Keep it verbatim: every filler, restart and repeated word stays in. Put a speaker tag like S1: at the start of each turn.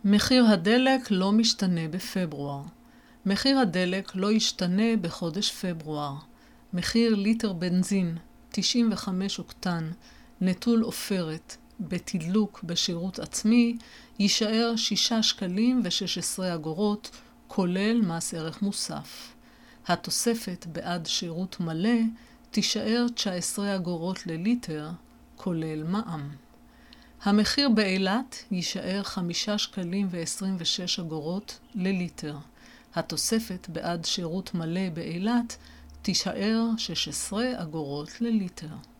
S1: מחיר הדלק לא משתנה בפברואר. מחיר הדלק לא ישתנה בחודש פברואר. מחיר ליטר בנזין תשעים וחמש אוקטן נטול עופרת בתדלוק בשירות עצמי יישאר שישה שקלים ושש עשרה אגורות כולל מס ערך מוסף. התוספת בעד שירות מלא תישאר תשע עשרה אגורות לליטר כולל מע"מ. המחיר באילת יישאר חמישה שקלים ועשרים ושש אגורות לליטר. התוספת בעד שירות מלא באילת תישאר שש עשרה אגורות לליטר.